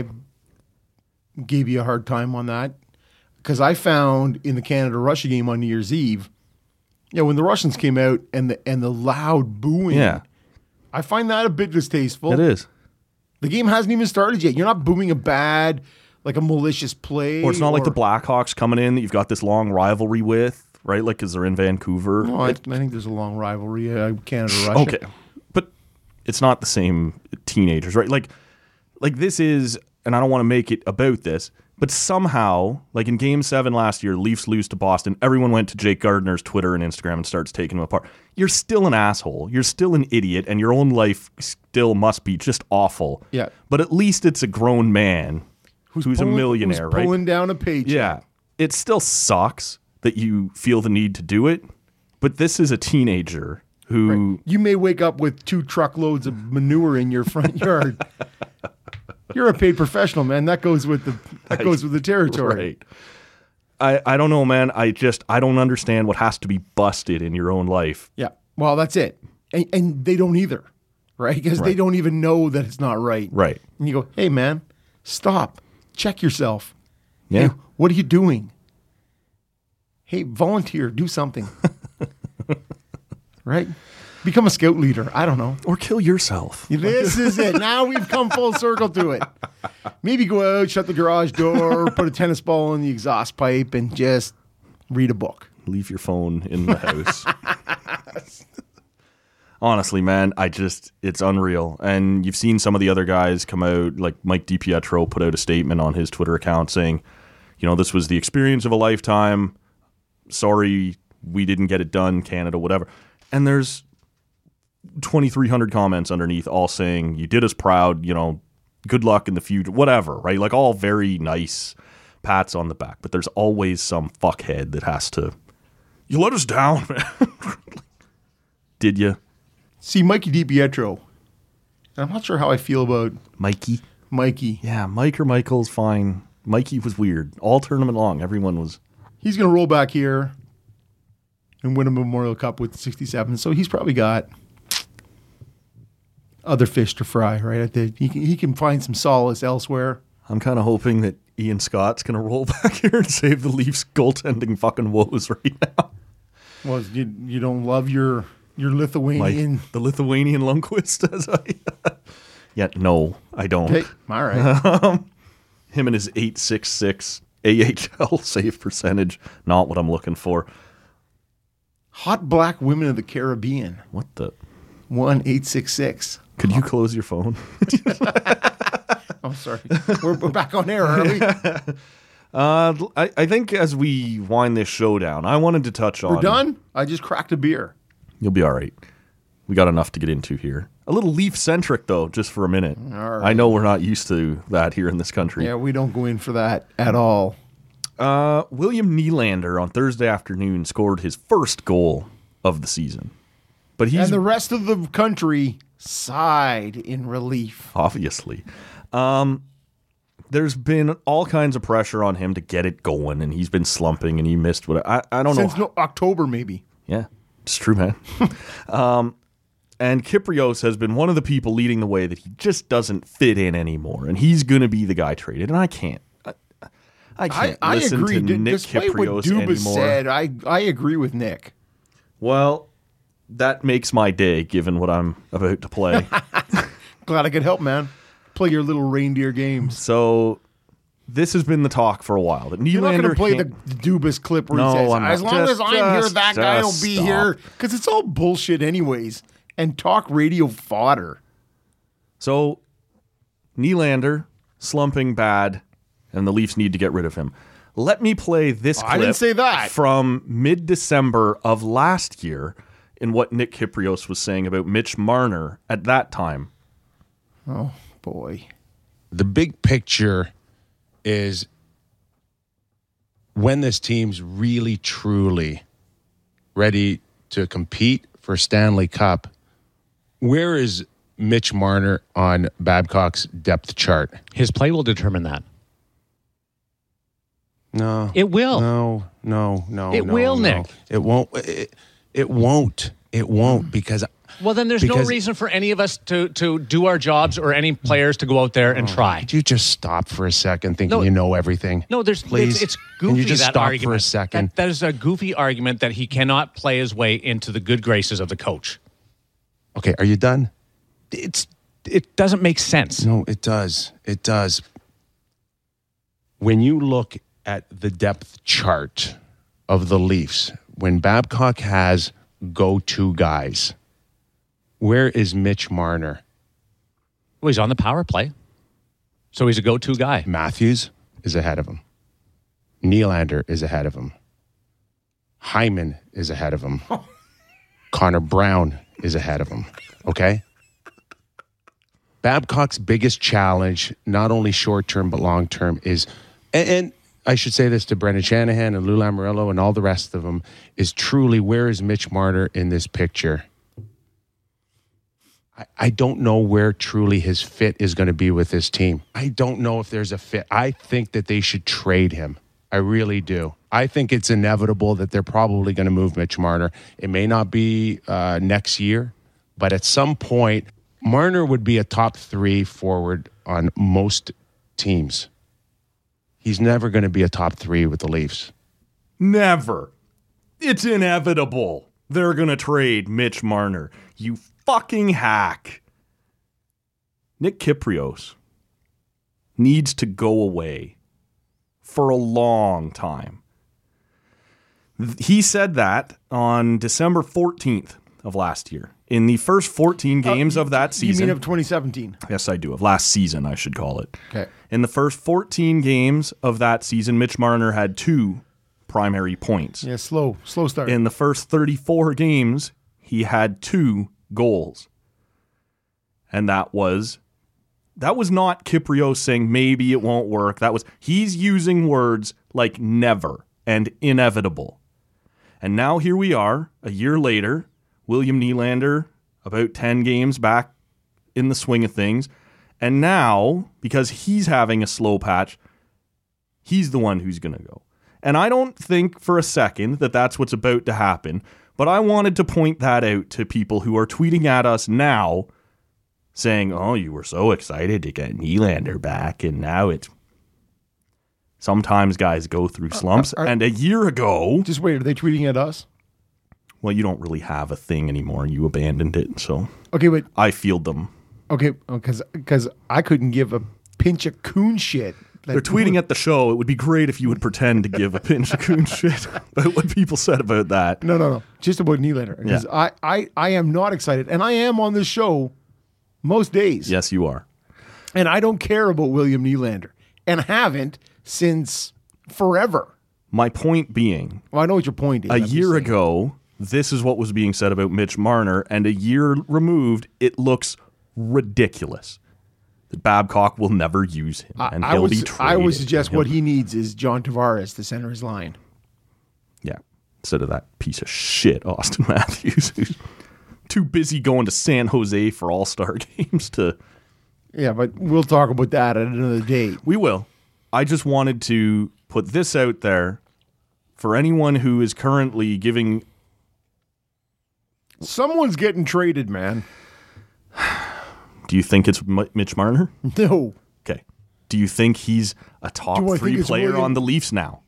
gave you a hard time on that, because I found in the Canada-Russia game on New Year's Eve, yeah, when the Russians came out and the and the loud booing, yeah, I find that a bit distasteful. it is. The game hasn't even started yet. You're not booing a bad, like a malicious play. Or it's not like the or- Blackhawks coming in that you've got this long rivalry with, right? Like, because they're in Vancouver. No, I, I think there's a long rivalry, uh, Canada-Russia. Okay, but it's not the same teenagers, right? Like, like this is, and I don't want to make it about this, but somehow, like in Game Seven last year, Leafs lose to Boston. Everyone went to Jake Gardner's Twitter and Instagram and starts taking him apart. You're still an asshole. You're still an idiot, and your own life still must be just awful. Yeah. But at least it's a grown man who's, who's Pulling- a millionaire, who's right? pulling down a paycheck. Yeah. It still sucks that you feel the need to do it, but this is a teenager who... You may wake up with two truckloads of manure in your front yard. You're a paid professional, man. That goes with the that goes with the territory. Right. I, I don't know, man. I just I don't understand what has to be busted in your own life. Yeah. Well, that's it. And, and they don't either, right? Because they Right. don't even know that it's not right. Right. And you go, hey, man, stop. Check yourself. Yeah. Hey, what are you doing? Hey, volunteer. Do something. Right? Become a scout leader. I don't know. Or kill yourself. This is it. Now we've come full circle to it. Maybe go out, shut the garage door, put a tennis ball in the exhaust pipe, and just read a book. Leave your phone in the house. Honestly, man, I just, it's unreal. And you've seen some of the other guys come out, like Mike DiPietro put out a statement on his Twitter account saying, you know, this was the experience of a lifetime. Sorry, we didn't get it done, Canada, whatever. And there's twenty-three hundred comments underneath all saying, you did us proud, you know, good luck in the future, whatever, right? Like all very nice pats on the back. But there's always some fuckhead that has to, you let us down, man. Did you? See, Mikey DiPietro. I'm not sure how I feel about Mikey? Mikey. Yeah, Mike or Michael's fine. Mikey was weird. All tournament long, everyone was. He's going to roll back here and win a Memorial Cup with sixty-seven. So he's probably got other fish to fry, right? At the, he, can, he can find some solace elsewhere. I'm kind of hoping that Ian Scott's going to roll back here and save the Leafs goaltending fucking woes right now. Well, you, you don't love your your Lithuanian. Like the Lithuanian Lundqvist, as I. Yeah, no, I don't. Hey, all right. Him and his eight six six A H L save percentage, not what I'm looking for. Hot black women of the Caribbean. What the? one eight six six. Could you close your phone? I'm sorry. We're, we're back on air, are we? Uh, I, I think as we wind this show down, I wanted to touch on. We're done? I just cracked a beer. You'll be all right. We got enough to get into here. A little Leaf-centric, though, just for a minute. All right. I know we're not used to that here in this country. Yeah, we don't go in for that at all. Uh, William Nylander on Thursday afternoon scored his first goal of the season. But he's And the rest of the country sighed in relief. obviously. Um, there's been all kinds of pressure on him to get it going, and he's been slumping, and he missed what I, I don't Since know. no, October, maybe. Yeah, it's true, man. um, and Kypreos has been one of the people leading the way that he just doesn't fit in anymore, and he's going to be the guy traded, and I can't. I, I can't I, I listen agree. to D- Nick Despite Kypreos what Dubas anymore. said, I, I agree with Nick. Well, that makes my day, given what I'm about to play. Glad I could help, man. Play your little reindeer games. So this has been the talk for a while. That You're not going Nylander to play the can't- Dubas clip where No, he says, I'm not. as long Just- as I'm here, just- that guy will just be stop. here. Because it's all bullshit anyways. And talk radio fodder. So Nylander slumping bad, and the Leafs need to get rid of him. Let me play this clip I didn't say that. from mid-December of last year in what Nick Kypreos was saying about Mitch Marner at that time. Oh, boy. The big picture is when this team's really, truly ready to compete for Stanley Cup, where is Mitch Marner on Babcock's depth chart? His play will determine that. No. It will. No, no, no. It no, will, no. Nick. It won't. It, it won't. It won't because Well, then there's no Because- reason for any of us to, to do our jobs or any players to go out there and try. Could you just stop for a second thinking No. you know everything? No, there's Please? it's, it's Can goofy you just that stop argument. for a second? That, that is a goofy argument that he cannot play his way into the good graces of the coach. Okay, are you done? It's it doesn't make sense. No, it does. It does. When you look at the depth chart of the Leafs, when Babcock has go-to guys, where is Mitch Marner? Well, he's on the power play, so he's a go-to guy. Matthews is ahead of him. Nylander is ahead of him. Hyman is ahead of him. Connor Brown is ahead of him. Okay? Babcock's biggest challenge, not only short-term but long-term, is, and, and I should say this to Brendan Shanahan and Lou Lamoriello and all the rest of them, is truly where is Mitch Marner in this picture? I, I don't know where truly his fit is going to be with this team. I don't know if there's a fit. I think that they should trade him. I really do. I think it's inevitable that they're probably going to move Mitch Marner. It may not be uh, next year, but at some point, Marner would be a top three forward on most teams. He's never going to be a top three with the Leafs. Never. It's inevitable. They're going to trade Mitch Marner. You fucking hack. Nick Kypreos needs to go away for a long time. He said that on December fourteenth of last year. In the first fourteen games Uh, of that You season. mean of twenty seventeen? Yes, I do. Of last season, I should call it. Okay. In the first fourteen games of that season, Mitch Marner had two primary points. Yeah, slow. Slow start. In the first thirty-four games, he had two goals. And that was that was not Kypreos saying maybe it won't work. That was he's using words like never and inevitable. And now here we are, a year later, William Nylander about ten games back in the swing of things. And now, because he's having a slow patch, he's the one who's going to go. And I don't think for a second that that's what's about to happen, but I wanted to point that out to people who are tweeting at us now saying, oh, you were so excited to get Nylander back, and now it's... Sometimes guys go through slumps, are- and a year ago... Just wait, are they tweeting at us? Well, you don't really have a thing anymore. You abandoned it, so Okay, but I field them. okay, because because I couldn't give a pinch of coon shit. that- They're tweeting at the show. It would be great if you would pretend to give a pinch of coon shit about what people said about that. No, no, no. Just about Nylander. Because Yeah. I, I, I am not excited, and I am on this show most days. Yes, you are. And I don't care about William Nylander, and haven't since forever. My point being, Well, I know what your point is. a I'm just year saying. ago, this is what was being said about Mitch Marner, and a year removed, it looks ridiculous that Babcock will never use him, and I, I he'll would, be s- traded. I would suggest and what he'll- he needs is John Tavares to center his line. Yeah, instead of that piece of shit, Austin Matthews, who's too busy going to San Jose for All-Star games to Yeah, but we'll talk about that at another date. We will. I just wanted to put this out there for anyone who is currently giving. Someone's getting traded, man. Do you think it's M- Mitch Marner? No. Okay. Do you think he's a top Do I three think it's player William- on the Leafs now?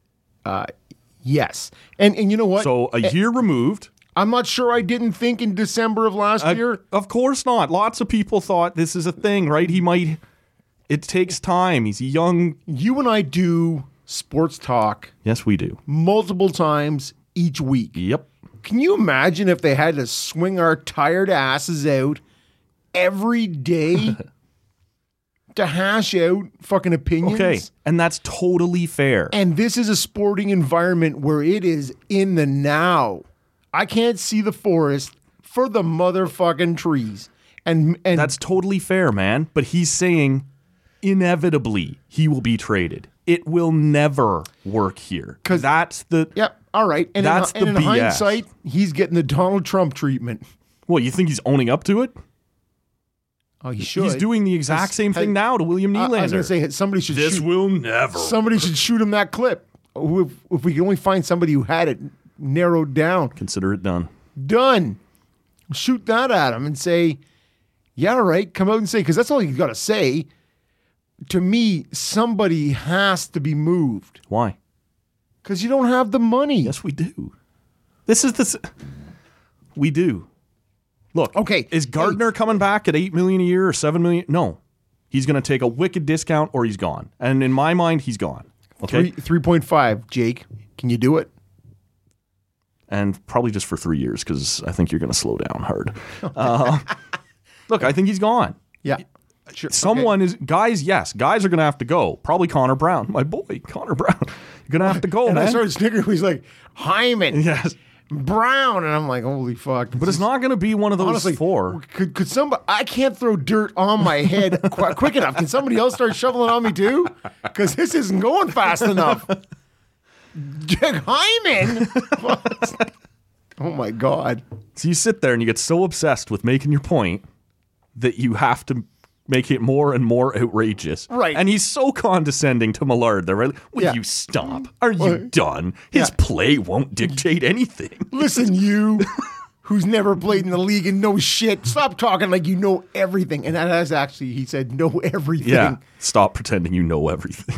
Yes. And and you know what? So a year removed. I'm not sure I didn't think in December of last Uh, year. of course not. Lots of people thought this is a thing, right? He might. It takes time. He's a young. You and I do sports talk Yes, we do. multiple times each week. Yep. Can you imagine if they had to swing our tired asses out every day to hash out fucking opinions? Okay. And that's totally fair. And this is a sporting environment where it is in the now. I can't see the forest for the motherfucking trees. And and That's totally fair, man. But he's saying inevitably he will be traded. It will never work here. 'Cause- that's the. yep, all right. And That's in, the and in B S. hindsight, he's getting the Donald Trump treatment. Well, you think he's owning up to it? Oh, he should. He's doing the exact Has- same has- thing now to William I, Nylander. I was going to say somebody should this shoot, will never. somebody should shoot him that clip. If, if we can only find somebody who had it narrowed down, Consider it done. done. Shoot that at him and say, yeah, all right, come out and say, because that's all you got to say. To me, somebody has to be moved Why? because you don't have the money. Yes, we do. This is this. We do. Look. Okay, Is Gardner coming back at eight million a year or seven million? No. He's going to take a wicked discount or he's gone. And in my mind, he's gone. Okay. Three, three point five, Jake. Can you do it? And probably just for three years because I think you're going to slow down hard. Uh, look, I think he's gone. Yeah. Sure. Someone is guys. Yes, guys are going to have to go. Probably Connor Brown, my boy, Connor Brown. You're going to have to go, And man. I started snickering. He's like, Hyman, yes, Brown. And I'm like, holy fuck. but it's not going to be one of those Honestly, four. Could could somebody? I can't throw dirt on my head qu- quick enough. Can somebody else start shoveling on me too? Because this isn't going fast enough. Jack Hyman. Oh my god. So you sit there and you get so obsessed with making your point that you have to make it more and more outrageous. Right. And he's so condescending to Millard. They're right. Will Yeah. you stop? Are you Right. done? His Yeah. play won't dictate anything. Listen, you who's never played in the league and knows shit. Stop talking like you know everything. And that is actually, he said, know everything. Yeah. Stop pretending you know everything.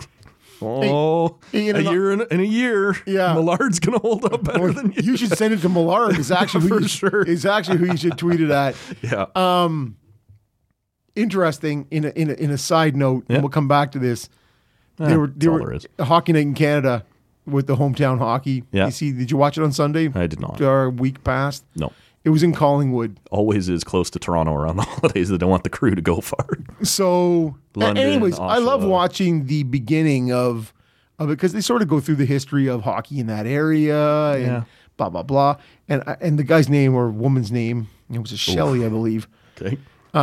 oh, Hey, in a an- year in, in a year, Yeah. Millard's gonna hold up better Well, than you. you should send it to Millard. Is actually who For you, sure. is actually who you should tweet it at. Yeah. Interesting. In a, in a, in a side note, Yeah. and we'll come back to this. Eh, They were that's they all were there is. Hockey Night in Canada with the hometown hockey. Yeah. You see, did you watch it on Sunday? I did not. Our week past. No. It was in Collingwood. Always is close to Toronto around the holidays. They don't want the crew to go far. So, London, anyways, I love Oshawa. watching the beginning of of it because they sort of go through the history of hockey in that area and Yeah. blah blah blah. And I- and the guy's name or woman's name, it was a Shelley, I believe. Okay.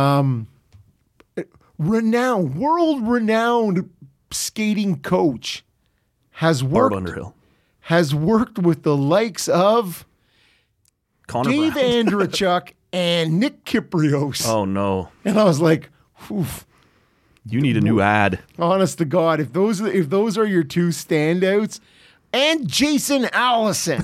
Renowned, world renowned skating coach has Bart worked Underhill. has worked with the likes of Connor Dave Brown. Andrechuk and Nick Kyprios. Oh no. And I was like, oof, You need a new ad. honest to God, if those if those are your two standouts, and Jason Allison.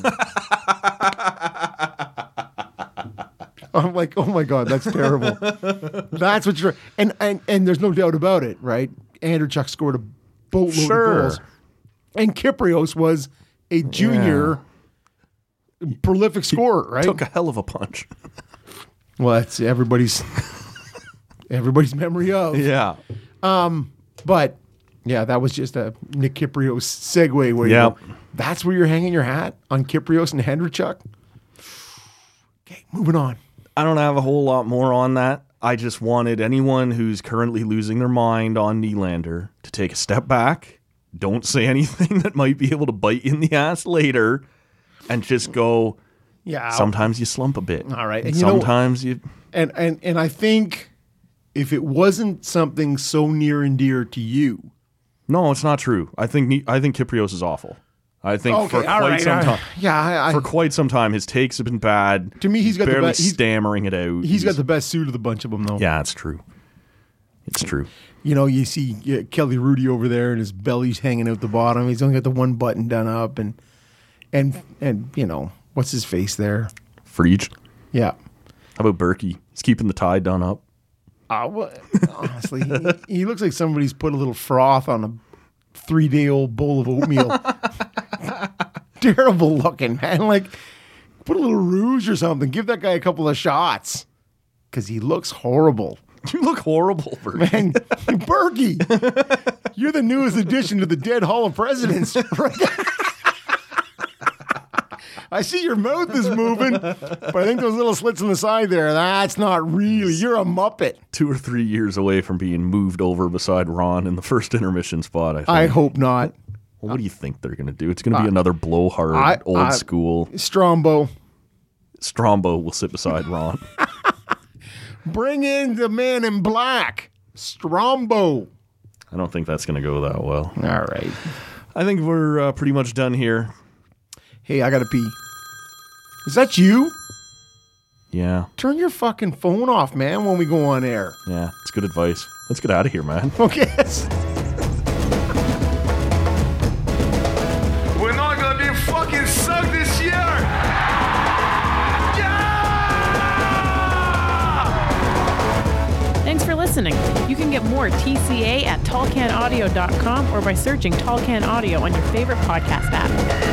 I'm like, oh my God, that's terrible. That's what you're and, and and there's no doubt about it, right? Andrechuk scored a boatload Sure. of goals. And Kyprios was a junior prolific scorer, right? Took a hell of a punch. Well, that's everybody's everybody's memory of. Yeah. But yeah, that was just a Nick Kyprios segue where you Yep. go, that's where you're hanging your hat on Kyprios and Hendrichuk. Okay, moving on. I don't have a whole lot more on that. I just wanted anyone who's currently losing their mind on Nylander to take a step back. Don't say anything that might be able to bite you in the ass later, and just go. Yeah. Sometimes you slump a bit. All right, and you know- Sometimes you. And and and I think if it wasn't something so near and dear to you, No, it's not true. I think Ni- I think Kyprios is awful. I think okay, for all quite right, some all time. right. Yeah, I, I, For quite some time, his takes have been bad. To me, he's got the barely best- he's- stammering it out. he's got the best suit of the bunch of them, though. Yeah, that's true. It's true. You know, you see uh, Kelly Rudy over there, and his belly's hanging out the bottom. He's only got the one button done up, and and and you know, what's his face there? Freege. Yeah. How about Berkey? He's keeping the tie done up. Uh, well, honestly, he, he looks like somebody's put a little froth on a three-day-old bowl of oatmeal. Terrible looking, man. Like, put a little rouge or something. Give that guy a couple of shots, because he looks horrible. You look horrible, Berkey. Man, Berkey, you're the newest addition to the Dead Hall of Presidents. Right? I see your mouth is moving, but I think those little slits on the side there, that's not really. You're a Muppet. Two or three years away from being moved over beside Ron in the first intermission spot, I think. I hope not. Well, what do you think they're going to do? It's going to be another blowhard, I- old I- school. Strombo, Strombo will sit beside Ron. bring in the man in black. Strombo. I don't think that's going to go that well. All right. I think we're uh, pretty much done here. Hey, I got to pee. Is that you? Yeah, Turn your fucking phone off, man, when we go on air. yeah, it's good advice. Let's get out of here, man. Okay. We're not gonna be fucking sucked this year! Yeah! Thanks for listening. You can get more T C A at tall can audio dot com or by searching Tall Can Audio on your favorite podcast app.